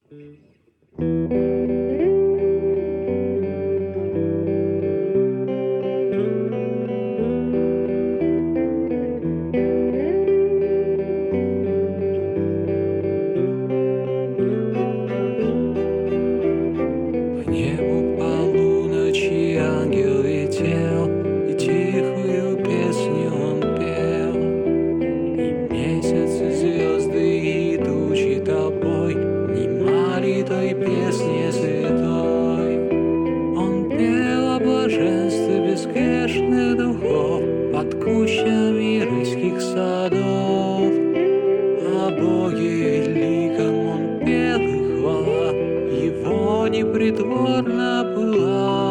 По небу полуночи ангел летел, и тихую песню он пел. И месяц, и звезды, и тучи толпой внимали той песне святой. Он пел о блаженстве безгрешных духов под кущами райских садов. О Боге великом он пел, и хвала его непритворна была.